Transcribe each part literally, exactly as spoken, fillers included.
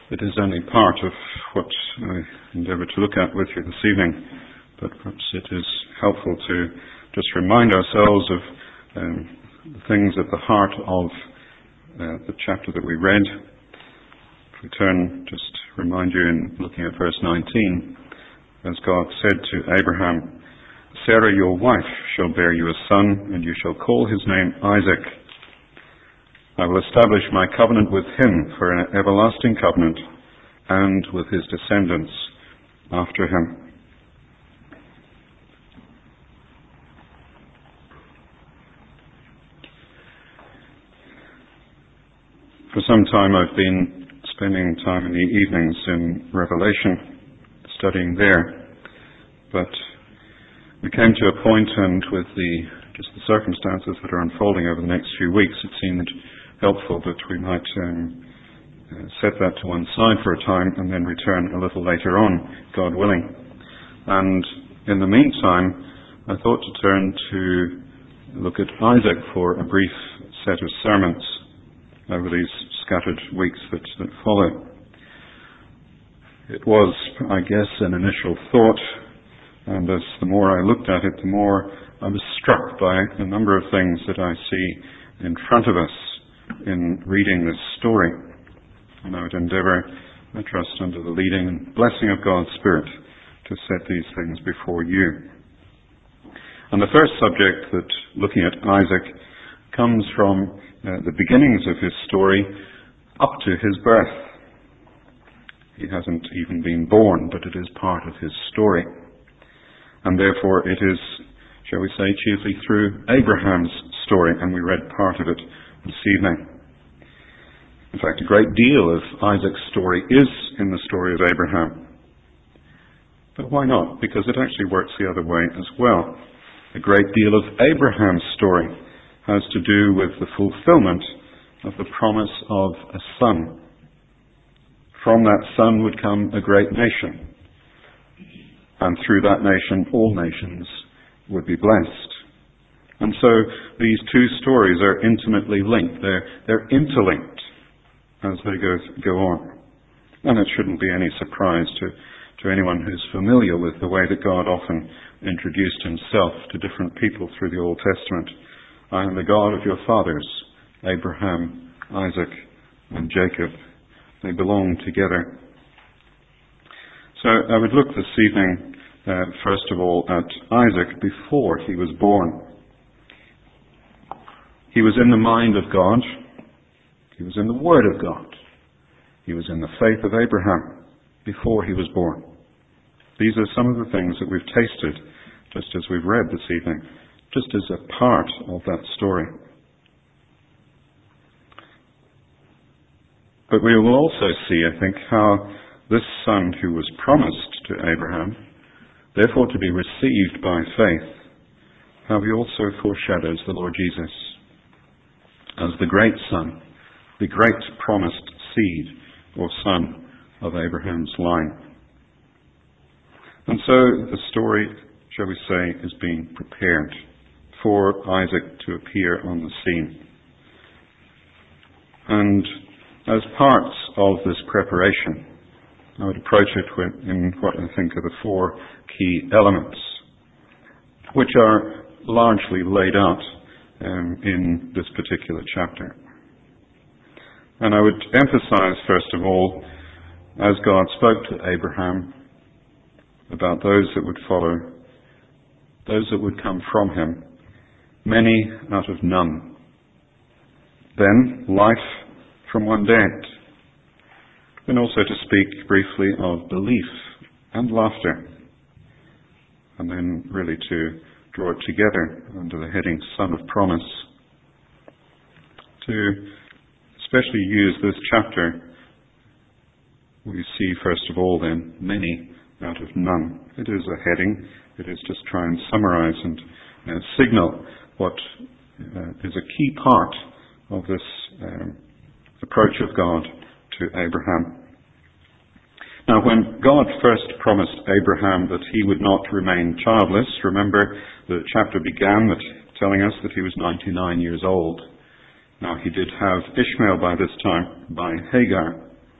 It is only part of what I endeavour to look at with you this evening, but perhaps it is helpful to just remind ourselves of um, the things at the heart of uh, the chapter that we read. If we turn, just remind you in looking at verse nineteen, as God said to Abraham, "Sarah your wife shall bear you a son, and you shall call his name Isaac. I will establish my covenant with him for an everlasting covenant, and with his descendants after him." For some time I've been spending time in the evenings in Revelation, studying there. But we came to a point, and with the just the circumstances that are unfolding over the next few weeks, it seemed helpful that we might um, uh, set that to one side for a time and then return a little later on, God willing. And in the meantime, I thought to turn to look at Isaac for a brief set of sermons over these scattered weeks that, that follow. It was, I guess, an initial thought, and as the more I looked at it, the more I was struck by a number of things that I see in front of us in reading this story. And I would endeavour, I trust, under the leading and blessing of God's Spirit, to set these things before you. And the first subject that, looking at Isaac, comes from uh, the beginnings of his story up to his birth. He hasn't even been born, but it is part of his story. And therefore it is, shall we say, chiefly through Abraham's story, and we read part of it this evening. In fact, a great deal of Isaac's story is in the story of Abraham. But why not? Because it actually works the other way as well. A great deal of Abraham's story has to do with the fulfillment of the promise of a son. From that son would come a great nation, and through that nation all nations would be blessed. And so these two stories are intimately linked. They're, they're interlinked as they go, go on. And it shouldn't be any surprise to, to anyone who's familiar with the way that God often introduced himself to different people through the Old Testament. "I am the God of your fathers, Abraham, Isaac, and Jacob." They belong together. So I would look this evening, uh, first of all, at Isaac before he was born. He was in the mind of God. He was in the Word of God. He was in the faith of Abraham before he was born. These are some of the things that we've tasted, just as we've read this evening, just as a part of that story. But we will also see, I think, how this son who was promised to Abraham, therefore to be received by faith, how he also foreshadows the Lord Jesus as the great son, the great promised seed or son of Abraham's line. And so the story, shall we say, is being prepared for Isaac to appear on the scene. And as parts of this preparation, I would approach it in what I think are the four key elements, which are largely laid out um, in this particular chapter. And I would emphasize, first of all, as God spoke to Abraham about those that would follow, those that would come from him, many out of none. Then life from one dead. Then also to speak briefly of belief and laughter. And then really to draw it together under the heading Son of Promise. To especially use this chapter, we see first of all then many out of none. It is a heading. It is just try and summarize and uh, signal what uh, is a key part of this um, approach of God to Abraham. Now, when God first promised Abraham that he would not remain childless, remember the chapter began with telling us that he was ninety-nine years old. Now, he did have Ishmael by this time, by Hagar.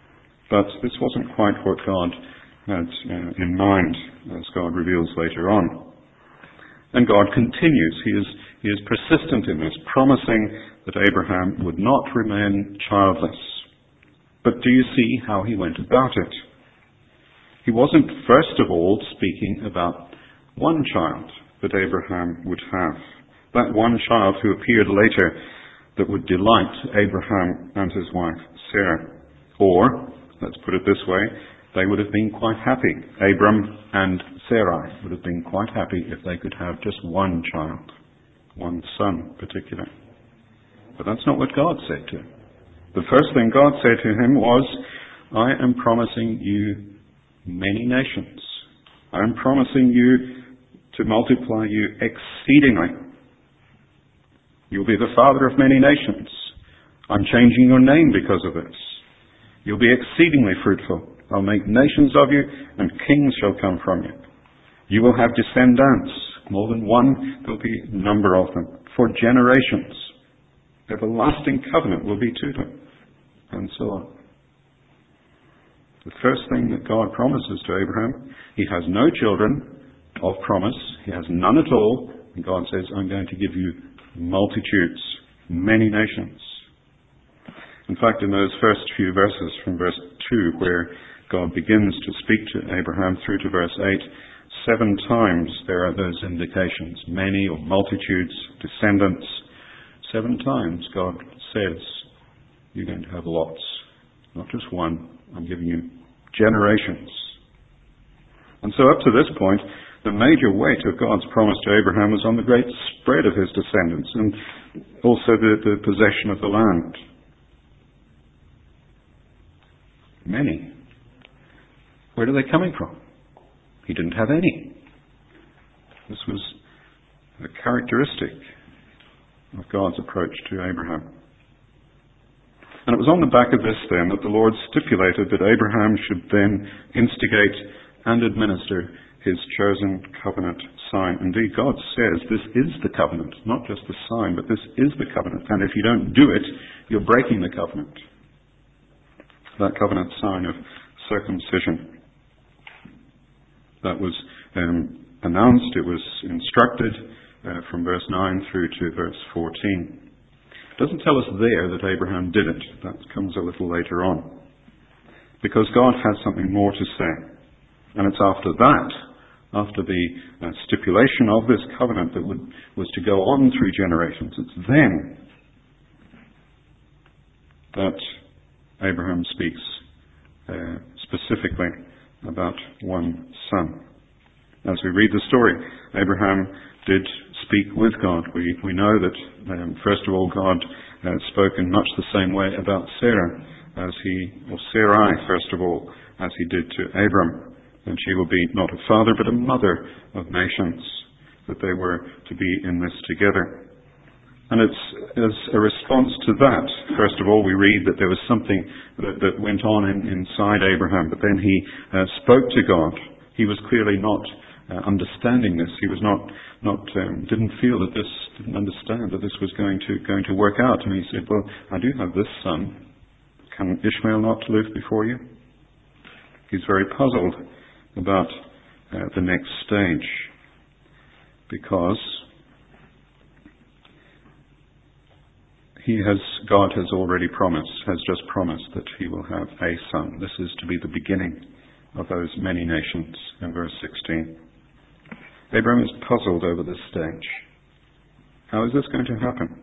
But this wasn't quite what God had uh, in mind, as God reveals later on. And God continues. He is, he is persistent in this, promising that Abraham would not remain childless. But do you see how he went about it? He wasn't first of all speaking about one child that Abraham would have. That one child who appeared later that would delight Abraham and his wife Sarah. Or, let's put it this way, they would have been quite happy. Abram and Sarai would have been quite happy if they could have just one child, one son in particular. But that's not what God said to him. The first thing God said to him was, I am promising you many nations. I am promising you to multiply you exceedingly. You'll be the father of many nations. I'm changing your name because of this. You'll be exceedingly fruitful. I'll make nations of you, and kings shall come from you. You will have descendants, more than one. There'll be a number of them, for generations. Everlasting covenant will be to them, and so on. The first thing that God promises to Abraham, he has no children of promise. He has none at all. And God says, I'm going to give you multitudes, many nations. In fact, in those first few verses from verse two, where God begins to speak to Abraham through to verse eight, seven times there are those indications, many or multitudes, descendants. Seven times God says, you're going to have lots, not just one. I'm giving you generations. And so up to this point, the major weight of God's promise to Abraham was on the great spread of his descendants and also the, the possession of the land. Many. Where are they coming from? He didn't have any. This was a characteristic of God's approach to Abraham. And it was on the back of this then that the Lord stipulated that Abraham should then instigate and administer his chosen covenant sign. Indeed, God says this is the covenant, not just the sign, but this is the covenant. And if you don't do it, you're breaking the covenant. That covenant sign of circumcision. That was um, announced, it was instructed uh, from verse nine through to verse fourteen. It doesn't tell us there that Abraham did it. That comes a little later on. Because God has something more to say. And it's after that, after the uh, stipulation of this covenant that would, was to go on through generations, it's then that Abraham speaks uh, specifically about one son. As we read the story, Abraham did speak with God. We, we know that, um, first of all, God uh, spoke in much the same way about Sarah, as he, or Sarai, first of all, as he did to Abram. And she will be not a father, but a mother of nations, that they were to be in this together. And it's as a response to that, first of all, we read that there was something that, that went on in, inside Abraham, but then he uh, spoke to God. He was clearly not uh, understanding this. He was not, not um, didn't feel that this, didn't understand that this was going to going to work out. And he said, well, I do have this son. Can Ishmael not live before you? He's very puzzled about uh, the next stage, because he has, God has already promised, has just promised that he will have a son. This is to be the beginning of those many nations in verse sixteen. Abraham is puzzled over this stage. How is this going to happen?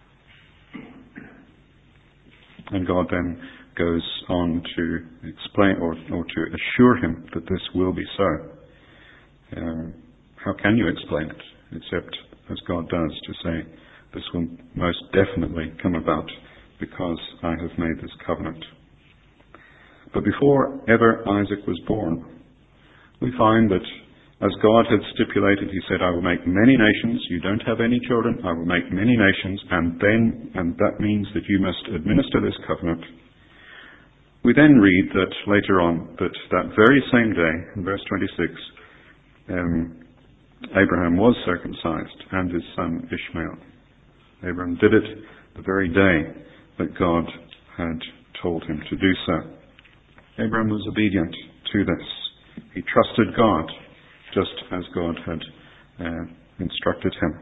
And God then goes on to explain or, or to assure him that this will be so. Um, how can you explain it except as God does, to say this will most definitely come about because I have made this covenant. But before ever Isaac was born, we find that as God had stipulated, he said, I will make many nations. You don't have any children. I will make many nations. And then, and that means that you must administer this covenant. We then read that later on, that that very same day, in verse twenty-six, um, Abraham was circumcised and his son Ishmael. Abraham did it the very day that God had told him to do so. Abraham was obedient to this. He trusted God, just as God had uh, instructed him.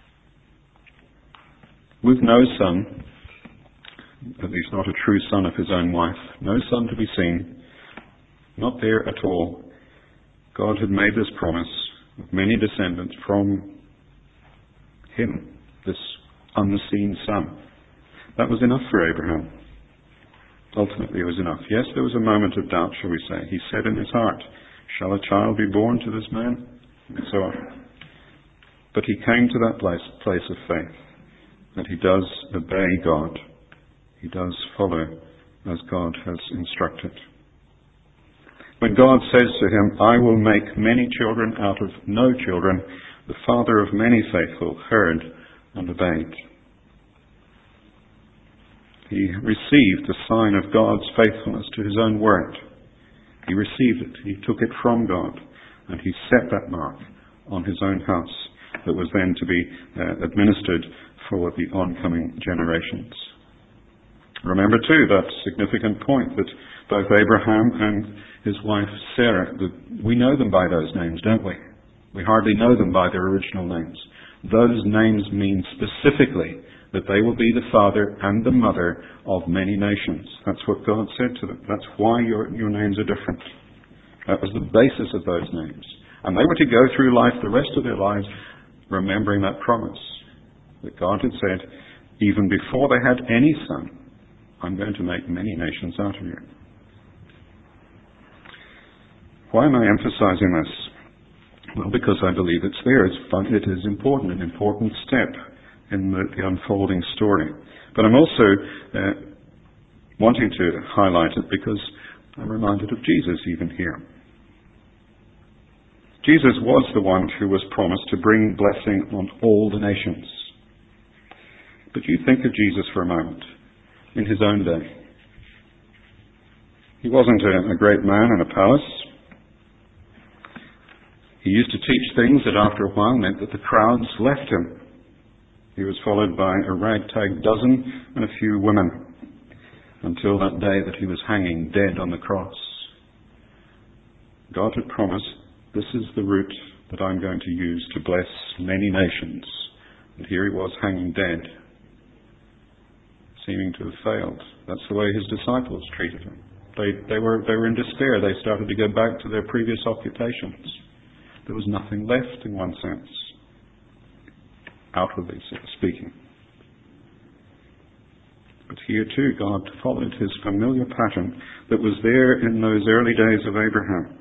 With no son, at least not a true son of his own wife, no son to be seen, not there at all, God had made this promise of many descendants from him, this unseen son. That was enough for Abraham. Ultimately, it was enough. Yes, there was a moment of doubt, shall we say. He said in his heart, "Shall a child be born to this man?" And so on. But he came to that place, place of faith, that he does obey God. He does follow as God has instructed. When God says to him, "I will make many children out of no children," the father of many faithful heard and obeyed. He received the sign of God's faithfulness to his own word. He received it. He took it from God, and he set that mark on his own house that was then to be uh, administered for the oncoming generations. Remember too that significant point that both Abraham and his wife Sarah, that we know them by those names, don't we? We hardly know them by their original names. Those names mean specifically that they will be the father and the mother of many nations. That's what God said to them. That's why your, your names are different. That was the basis of those names. And they were to go through life the rest of their lives remembering that promise that God had said, even before they had any son, "I'm going to make many nations out of you." Why am I emphasizing this? Well, because I believe it's there. It's fun. It is important, an important step in the, the unfolding story. But I'm also uh, wanting to highlight it because I'm reminded of Jesus even here. Jesus was the one who was promised to bring blessing on all the nations. But you think of Jesus for a moment in his own day. He wasn't a, a great man in a palace. He used to teach things that after a while meant that the crowds left him. He was followed by a ragtag dozen and a few women until that day that he was hanging dead on the cross. God had promised, "This is the route that I'm going to use to bless many nations." And here he was hanging dead, seeming to have failed. That's the way his disciples treated him. They, they, were, they were in despair. They started to go back to their previous occupations. There was nothing left, in one sense, outwardly speaking. But here too, God followed his familiar pattern that was there in those early days of Abraham.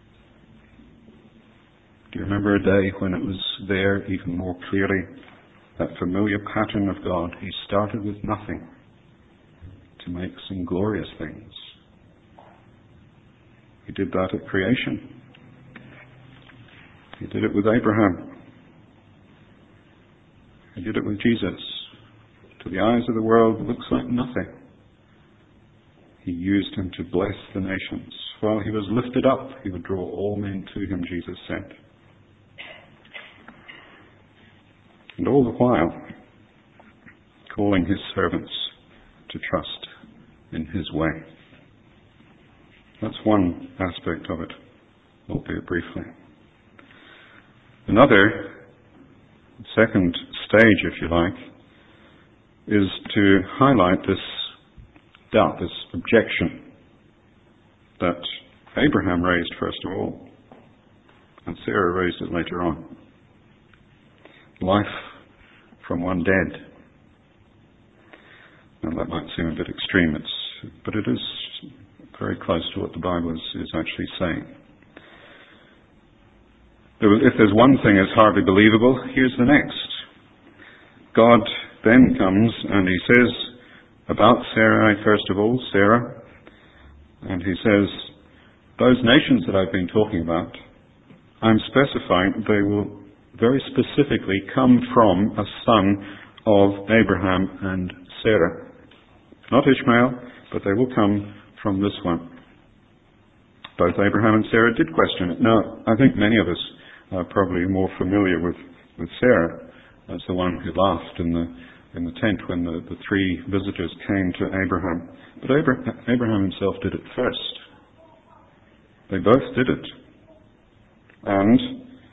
Do you remember a day when it was there even more clearly? That familiar pattern of God. He started with nothing to make some glorious things. He did that at creation. He did it with Abraham. He did it with Jesus. To the eyes of the world, it looks like nothing. He used him to bless the nations. While he was lifted up, he would draw all men to him, Jesus said. And all the while, calling his servants to trust in his way. That's one aspect of it, albeit briefly. Another, second stage, if you like, is to highlight this doubt, this objection that Abraham raised first of all, and Sarah raised it later on. Life from one dead. Now that might seem a bit extreme, it's, but it is very close to what the Bible is, is actually saying. If there's one thing that's hardly believable, here's the next. God then comes and he says about Sarai, first of all, Sarah, and he says, those nations that I've been talking about, I'm specifying they will very specifically come from a son of Abraham and Sarah. Not Ishmael, but they will come from this one. Both Abraham and Sarah did question it. Now, I think many of us are probably more familiar with, with Sarah as the one who laughed in the in the tent when the, the three visitors came to Abraham. But Abraham, Abraham himself did it first. They both did it. And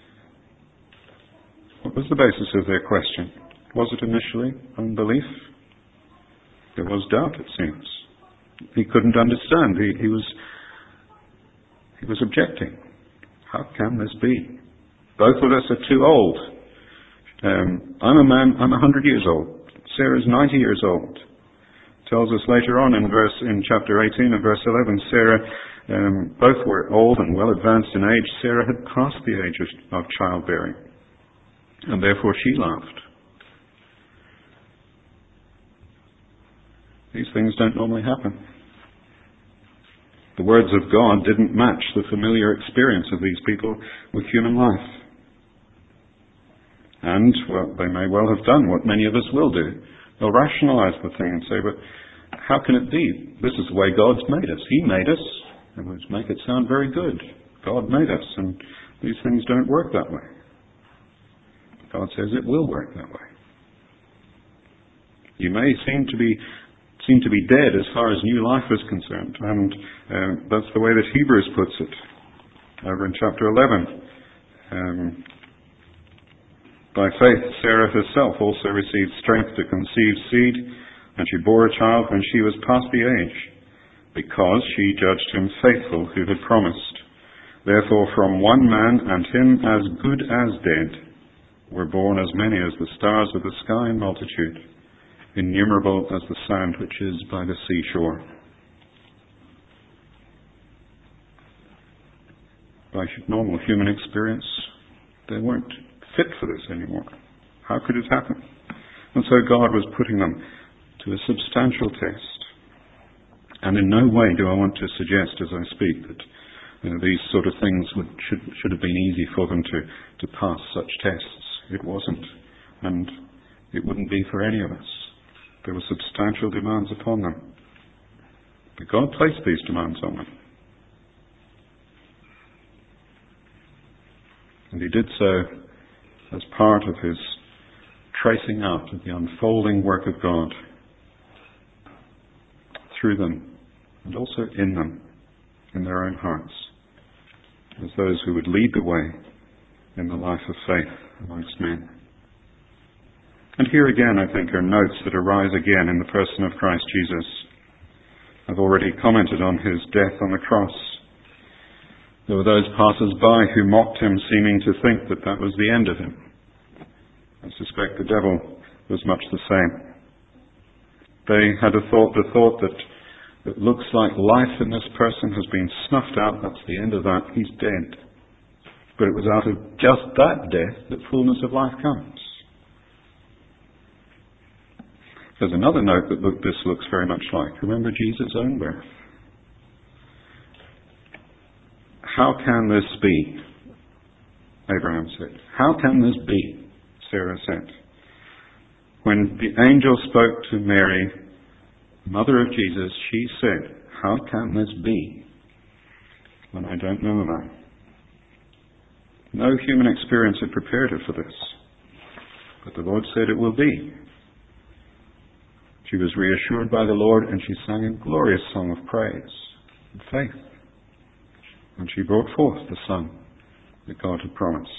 what was the basis of their question? Was it initially unbelief? There was doubt, it seems. He couldn't understand. He, he was he was objecting. How can this be? Both of us are too old. Um, I'm a man, I'm a hundred years old. Sarah's ninety years old. Tells us later on in verse in chapter eighteen and verse eleven, Sarah, um, both were old and well advanced in age. Sarah had passed the age of, of childbearing, and therefore she laughed. These things don't normally happen. The words of God didn't match the familiar experience of these people with human life. And, well, they may well have done what many of us will do. They'll rationalize the thing and say, but how can it be? This is the way God's made us. He made us, and let's make it sound very good. God made us, and these things don't work that way. God says it will work that way. You may seem to be seem to be dead as far as new life is concerned, and uh, that's the way that Hebrews puts it over in chapter eleven. Um, By faith, Sarah herself also received strength to conceive seed, and she bore a child when she was past the age, because she judged him faithful who had promised. Therefore, from one man, and him as good as dead, were born as many as the stars of the sky in multitude, innumerable as the sand which is by the seashore. By normal human experience, they weren't fit for this anymore. How could it happen? And so God was putting them to a substantial test. And in no way do I want to suggest as I speak that you know, these sort of things would, should, should have been easy for them to, to pass such tests. It wasn't. And it wouldn't be for any of us. There were substantial demands upon them. But God placed these demands on them. And He did so as part of His tracing out of the unfolding work of God through them and also in them, in their own hearts, as those who would lead the way in the life of faith amongst men. And here again, I think, are notes that arise again in the person of Christ Jesus. I've already commented on His death on the cross. There were those passers-by who mocked Him, seeming to think that that was the end of Him. I suspect the devil was much the same. They had a thought, the thought that it looks like life in this person has been snuffed out, that's the end of that, he's dead. But it was out of just that death that fullness of life comes. There's another note that look, this looks very much like. Remember Jesus' own birth. How can this be? Abraham said. How can this be? Sarah said. When the angel spoke to Mary, mother of Jesus, she said, how can this be when I don't know a man? No human experience had prepared her for this. But the Lord said it will be. She was reassured by the Lord, and she sang a glorious song of praise and faith. And she brought forth the Son that God had promised.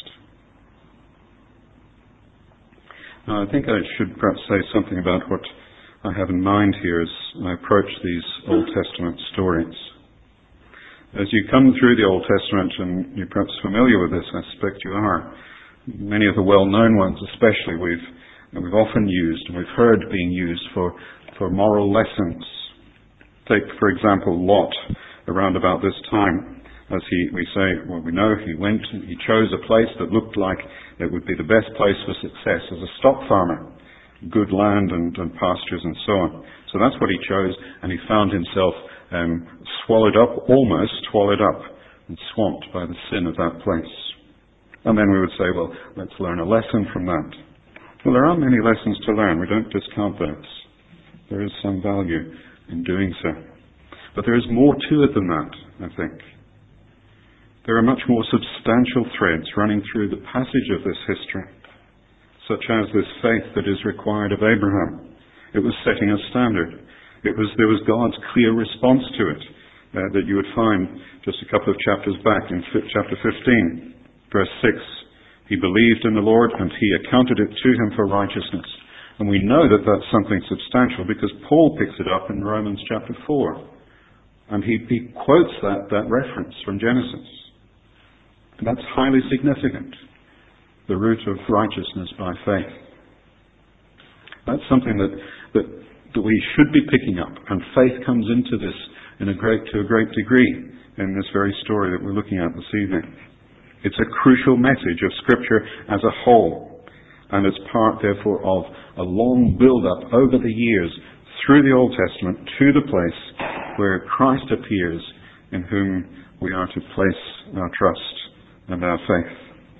Now, I think I should perhaps say something about what I have in mind here as I approach these Old Testament stories. As you come through the Old Testament, and you're perhaps familiar with this, I suspect you are, many of the well-known ones especially we've and we've often used, and we've heard being used for, for moral lessons. Take, for example, Lot, around about this time, as he, we say, well, we know he went, and he chose a place that looked like it would be the best place for success as a stock farmer, good land and, and pastures and so on. So that's what he chose, and he found himself um, swallowed up, almost swallowed up, and swamped by the sin of that place. And then we would say, well, let's learn a lesson from that. Well, there are many lessons to learn. We don't discount those. There is some value in doing so. But there is more to it than that, I think. There are much more substantial threads running through the passage of this history, such as this faith that is required of Abraham. It was setting a standard. It was, there was God's clear response to it. uh, that you would find just a couple of chapters back in chapter fifteen, verse six. He believed in the Lord and he accounted it to him for righteousness. And we know that that's something substantial because Paul picks it up in Romans chapter four. And he, he quotes that, that reference from Genesis. And that's highly significant. The root of righteousness by faith. That's something that, that, that we should be picking up. And faith comes into this in a great, to a great degree in this very story that we're looking at this evening. It's a crucial message of Scripture as a whole. And it's part, therefore, of a long build-up over the years through the Old Testament to the place where Christ appears, in whom we are to place our trust and our faith.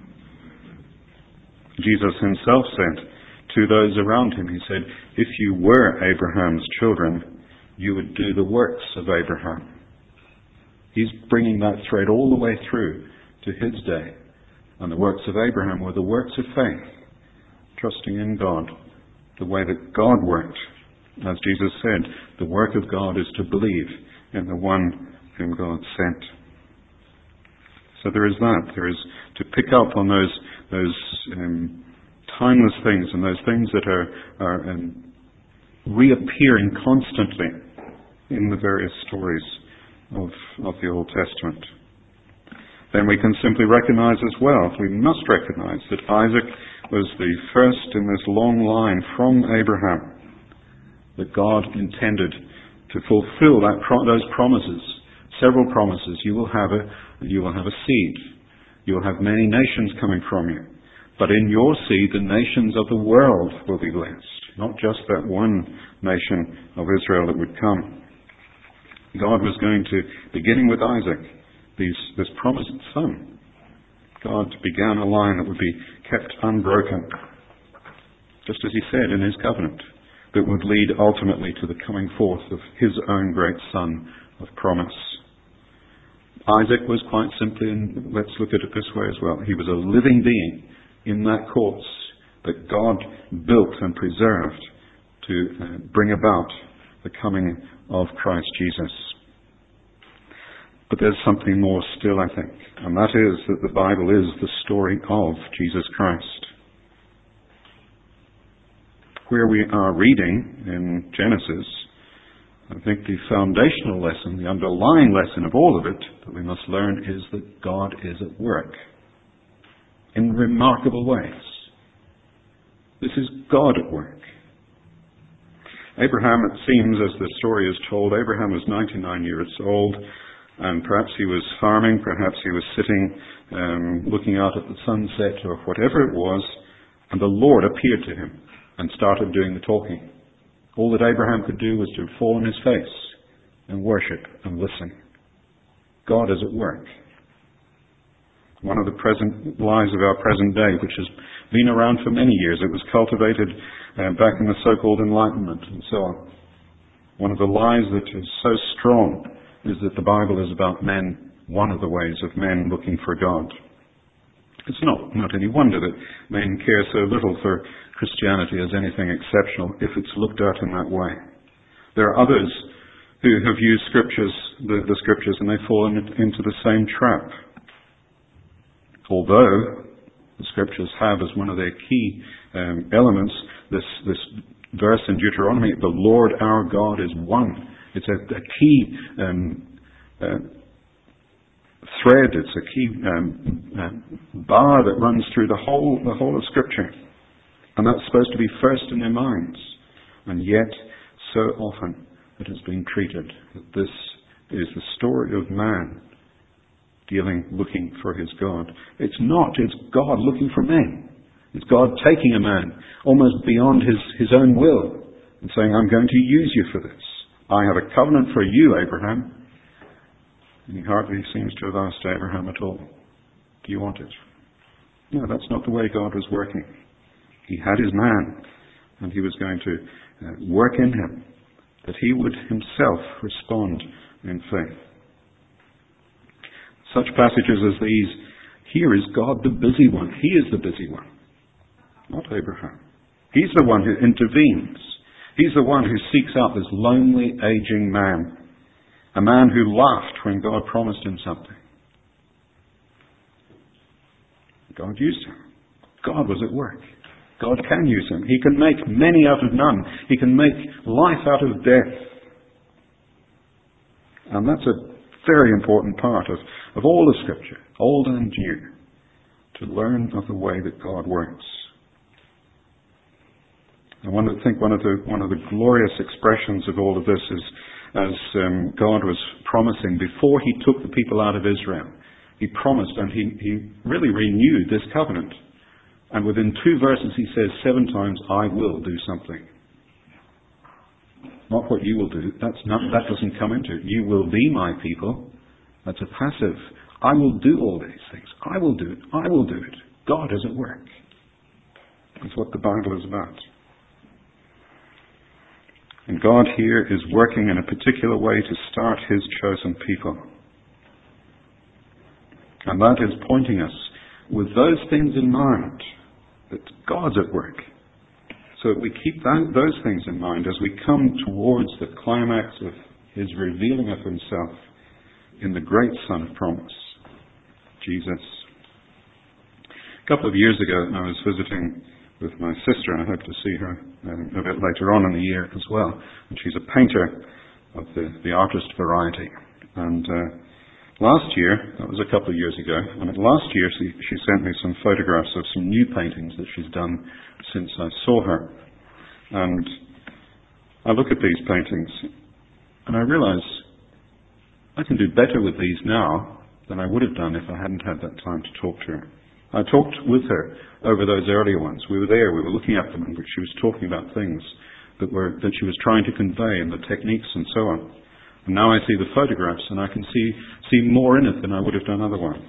Jesus himself said to those around him, he said, if you were Abraham's children, you would do the works of Abraham. He's bringing that thread all the way through to his day. And the works of Abraham were the works of faith, trusting in God, the way that God worked. As Jesus said, the work of God is to believe in the one whom God sent. So there is that. There is to pick up on those those um, timeless things and those things that are, are um, reappearing constantly in the various stories of, of the Old Testament. Then we can simply recognize as well, we must recognize that Isaac was the first in this long line from Abraham that God intended to fulfill that pro- those promises, several promises. You will have a you will have a seed. You will have many nations coming from you. But in your seed, the nations of the world will be blessed, not just that one nation of Israel that would come. God was going to, beginning with Isaac, these, this promised son, God began a line that would be kept unbroken, just as he said in his covenant, that would lead ultimately to the coming forth of his own great son of promise. Isaac was quite simply, and let's look at it this way as well, he was a living being in that course that God built and preserved to uh, bring about the coming of Christ Jesus. But there's something more still, I think, and that is that the Bible is the story of Jesus Christ. Where we are reading in Genesis, I think the foundational lesson, the underlying lesson of all of it that we must learn is that God is at work in remarkable ways. This is God at work. Abraham, it seems, as the story is told, Abraham was ninety-nine years old, and perhaps he was farming, perhaps he was sitting um, looking out at the sunset or whatever it was, and the Lord appeared to him and started doing the talking. All that Abraham could do was to fall on his face and worship and listen. God is at work. One of the present lies of our present day, which has been around for many years. It was cultivated uh, back in the so-called Enlightenment and so on. One of the lies that is so strong is that the Bible is about men, one of the ways of men looking for God. It's not, not any wonder that men care so little for Christianity as anything exceptional if it's looked at in that way. There are others who have used scriptures, the, the scriptures, and they fall in, into the same trap. Although the scriptures have as one of their key um, elements this, this verse in Deuteronomy, the Lord our God is one. It's a, a key um, uh, thread, it's a key um, uh, bar that runs through the whole, the whole of Scripture. And that's supposed to be first in their minds. And yet, so often it has been treated that this is the story of man dealing, looking for his God. It's not. It's God looking for men. It's God taking a man almost beyond his, his own will and saying, I'm going to use you for this. I have a covenant for you, Abraham. And he hardly seems to have asked Abraham at all, do you want it? No, that's not the way God was working. He had his man, and he was going to uh, work in him, that he would himself respond in faith. Such passages as these, here is God the busy one. He is the busy one, not Abraham. He's the one who intervenes. He's the one who seeks out this lonely, aging man A man who laughed when God promised him something. God used him. God was at work. God can use him. He can make many out of none. He can make life out of death. And that's a very important part of, of all the Scripture, old and new, to learn of the way that God works. I want to think one of the one of the glorious expressions of all of this is as um, God was promising before He took the people out of Israel. He promised and he, he really renewed this covenant. And within two verses he says seven times, I will do something. Not what you will do. That's not, that doesn't come into it. You will be my people. That's a passive. I will do all these things. I will do it. I will do it. God is at work. That's what the Bible is about. And God here is working in a particular way to start His chosen people. And that is pointing us with those things in mind, that God's at work. So that we keep that, those things in mind as we come towards the climax of His revealing of Himself in the great Son of Promise, Jesus. A couple of years ago, I was visiting with my sister, and I hope to see her um, a bit later on in the year as well. And she's a painter of the, the artist variety. And uh, last year, that was a couple of years ago, and last year she, she sent me some photographs of some new paintings that she's done since I saw her. And I look at these paintings, and I realize I can do better with these now than I would have done if I hadn't had that time to talk to her. I talked with her over those earlier ones. We were there, we were looking at them, and she was talking about things that were that she was trying to convey and the techniques and so on. And now I see the photographs and I can see see more in it than I would have done otherwise.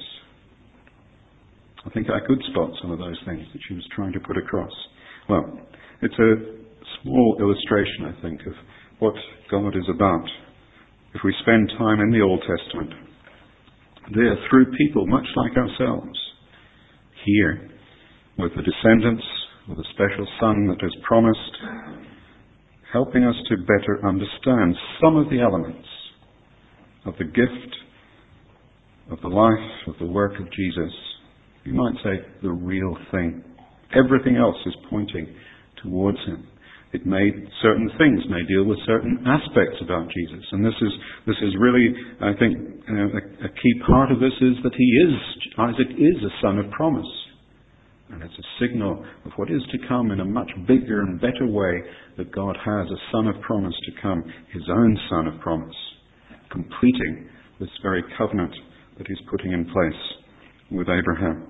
I think I could spot some of those things that she was trying to put across. Well, it's a small illustration, I think, of what God is about. If we spend time in the Old Testament, there through people much like ourselves, here, with the descendants, with a special Son that is promised, helping us to better understand some of the elements of the gift, of the life, of the work of Jesus. You might say the real thing. Everything else is pointing towards Him. It may, certain things may deal with certain aspects about Jesus. And this is, this is really, I think, uh, a, a key part of this is that he is, Isaac is a son of promise. And it's a signal of what is to come in a much bigger and better way, that God has a son of promise to come, his own son of promise, completing this very covenant that he's putting in place with Abraham.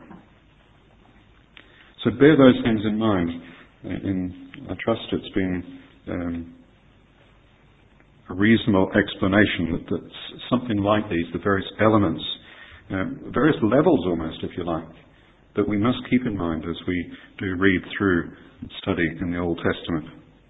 So bear those things in mind. In, I trust it's been um, a reasonable explanation that, that something like these, the various elements, uh, various levels almost, if you like, that we must keep in mind as we do read through and study in the Old Testament.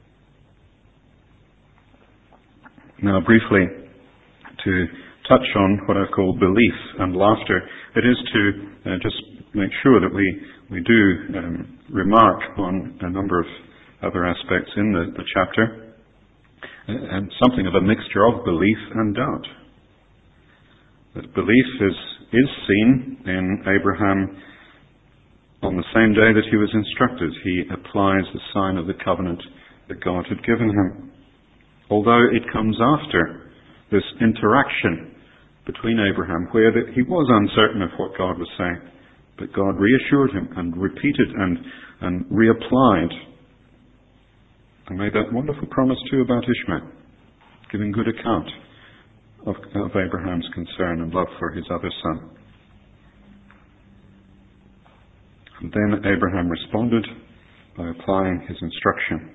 Now, briefly, to touch on what I call belief and laughter, it is to uh, just make sure that we, we do um, remark on a number of other aspects in the, the chapter, and something of a mixture of belief and doubt. That belief is, is seen in Abraham. On the same day that he was instructed, he applies the sign of the covenant that God had given him. Although it comes after this interaction between Abraham, where the, he was uncertain of what God was saying, but God reassured him and repeated and, and reapplied, and made that wonderful promise too about Ishmael, giving good account of, of Abraham's concern and love for his other son. And then Abraham responded by applying his instruction.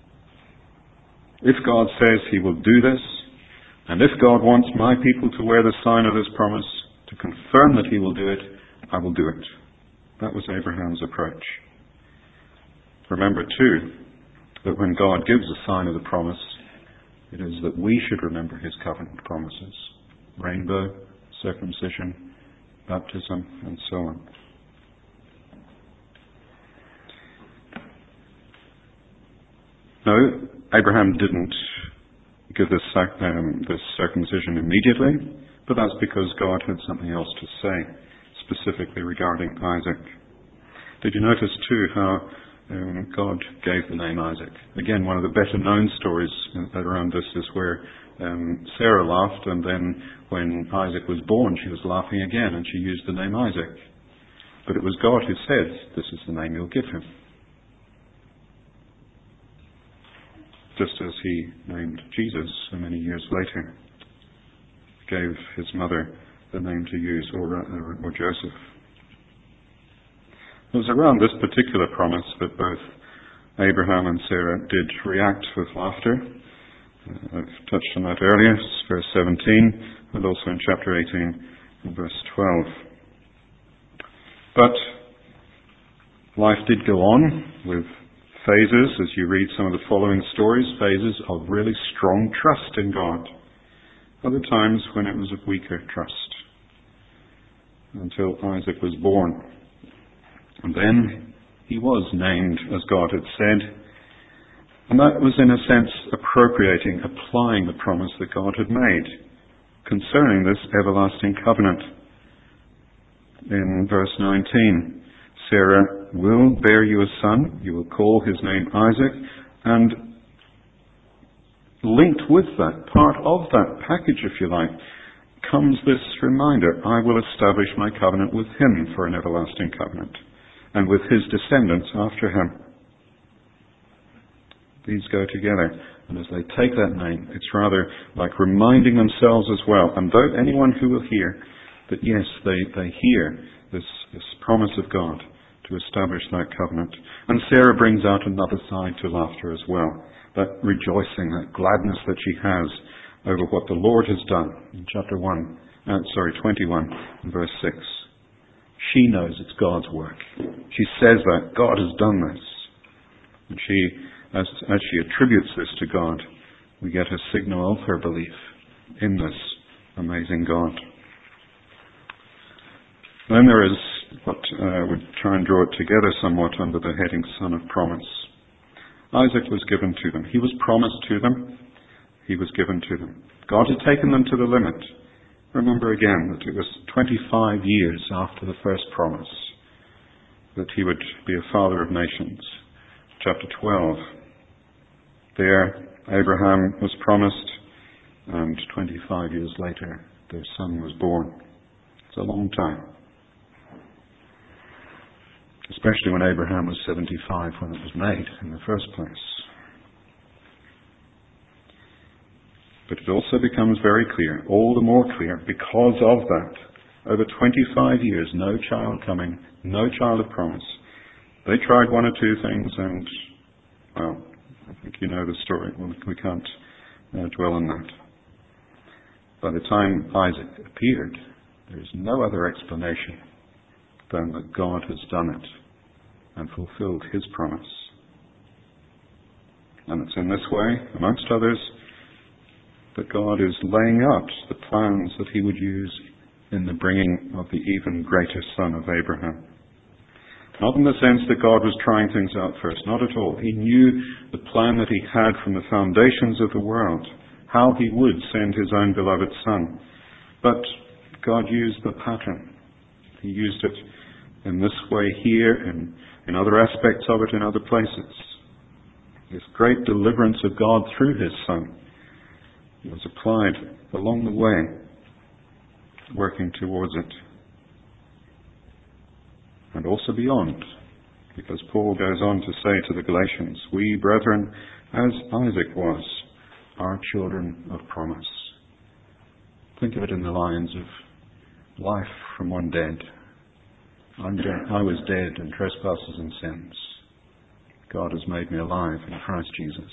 If God says he will do this, and if God wants my people to wear the sign of his promise, to confirm that he will do it, I will do it. That was Abraham's approach. Remember too, that when God gives a sign of the promise, it is that we should remember his covenant promises. Rainbow, circumcision, baptism, and so on. No, Abraham didn't give this, um, this circumcision immediately, but that's because God had something else to say, specifically regarding Isaac. Did you notice too how um, God gave the name Isaac? Again, one of the better known stories around this is where um, Sarah laughed, and then when Isaac was born she was laughing again, and she used the name Isaac. But it was God who said, "This is the name you'll give him." Just as he named Jesus so many years later, gave his mother the name to use, or, or, or Joseph. It was around this particular promise that both Abraham and Sarah did react with laughter. Uh, I've touched on that earlier, verse seventeen, and also in chapter eighteen, and verse twelve. But life did go on with phases, as you read some of the following stories, phases of really strong trust in God. Other times when it was of weaker trust, until Isaac was born. And then he was named as God had said, and that was in a sense appropriating, applying the promise that God had made concerning this everlasting covenant. In verse nineteen, Sarah will bear you a son, you will call his name Isaac, and linked with that, part of that package, if you like, comes this reminder: I will establish my covenant with him for an everlasting covenant, and with his descendants after him. These go together, and as they take that name, it's rather like reminding themselves as well, and though anyone who will hear, that yes, they, they hear this, this promise of God to establish that covenant. And Sarah brings out another side to laughter as well, that rejoicing, that gladness that she has over what the Lord has done. In chapter one, uh, sorry, twenty-one, verse six. She knows it's God's work. She says that God has done this. And she, as, as she attributes this to God, we get a signal of her belief in this amazing God. Then there is what uh, would try and draw it together somewhat under the heading Son of Promise. Isaac was given to them. He was promised to them. He was given to them. God had taken them to the limit. Remember again that it was twenty-five years after the first promise that he would be a father of nations. Chapter twelve. There, Abraham was promised, and twenty-five years later, their son was born. It's a long time. Especially when Abraham was seventy-five when it was made in the first place. But it also becomes very clear, all the more clear, because of that. Over twenty-five years, no child coming, no child of promise. They tried one or two things and, well, I think you know the story. Well, we can't uh, dwell on that. By the time Isaac appeared, there is no other explanation than that God has done it and fulfilled his promise. And it's in this way, amongst others, that God is laying out the plans that he would use in the bringing of the even greater son of Abraham. Not in the sense that God was trying things out first, not at all. He knew the plan that he had from the foundations of the world, how he would send his own beloved son. But God used the pattern. He used it in this way here, and in other aspects of it in other places. This great deliverance of God through his son was applied along the way, working towards it. And also beyond, because Paul goes on to say to the Galatians, we, brethren, as Isaac was, are children of promise. Think of it in the lines of life from one dead. I'm dead. I was dead in trespasses and sins. God has made me alive in Christ Jesus.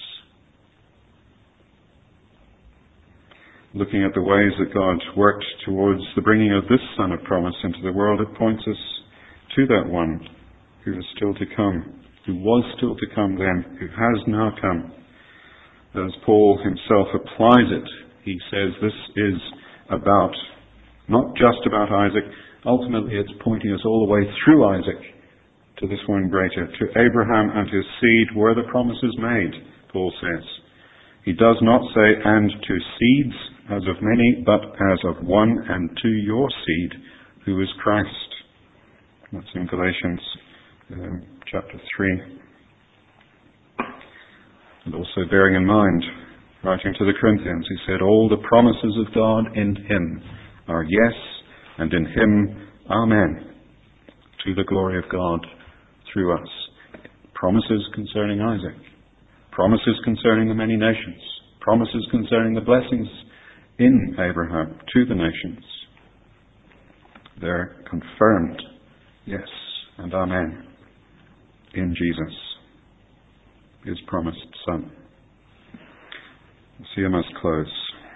Looking at the ways that God worked towards the bringing of this Son of Promise into the world, it points us to that one who is still to come, who was still to come then, who has now come. As Paul himself applies it, he says this is about, not just about Isaac, ultimately it's pointing us all the way through Isaac to this one greater, to Abraham and his seed were the promises made, Paul says. He does not say, and to seeds as of many, but as of one, and to your seed, who is Christ. That's in Galatians um, chapter three. And also bearing in mind, writing to the Corinthians, he said, all the promises of God in him are yes, and in him, amen, to the glory of God through us. Promises concerning Isaac. Promises concerning the many nations. Promises concerning the blessings in Abraham to the nations. They're confirmed, yes, and amen, in Jesus, his promised Son. See, I must close.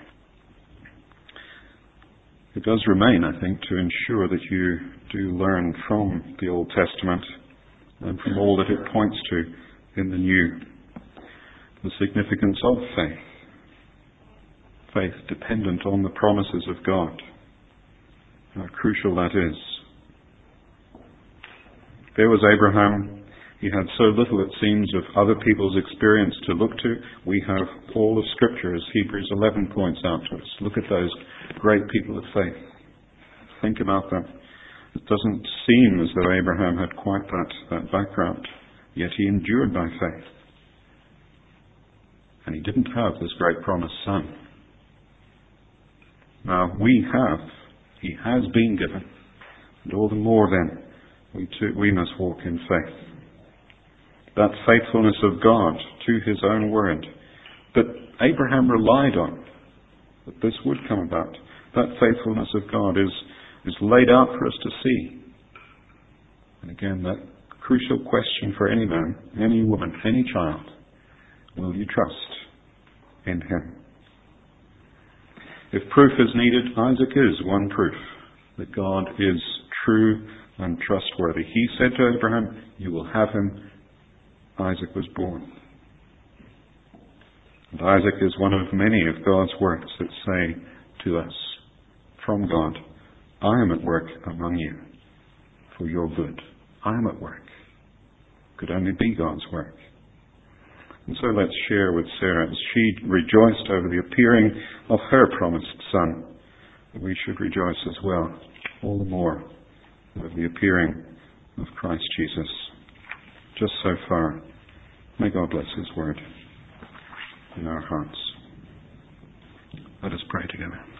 It does remain, I think, to ensure that you do learn from the Old Testament and from all that it points to in the New, the significance of faith. Faith dependent on the promises of God. How crucial that is. There was Abraham. He had so little, it seems, of other people's experience to look to. We have all of Scripture, as Hebrews eleven points out to us. Look at those great people of faith. Think about them. It doesn't seem as though Abraham had quite that, that background, yet he endured by faith. And he didn't have this great promised son. Now, we have. He has been given. And all the more then, we too, we must walk in faith. That faithfulness of God to his own word that Abraham relied on, that this would come about, that faithfulness of God is, is laid out for us to see. And again, that crucial question for any man, any woman, any child, will you trust in him? If proof is needed, Isaac is one proof that God is true and trustworthy. He said to Abraham, you will have him. Isaac was born. And Isaac is one of many of God's works that say to us, from God, I am at work among you for your good. I am at work. Could only be God's work. And so let's share with Sarah, as she rejoiced over the appearing of her promised son, that we should rejoice as well, all the more, over the appearing of Christ Jesus. Just so far, may God bless his word in our hearts. Let us pray together.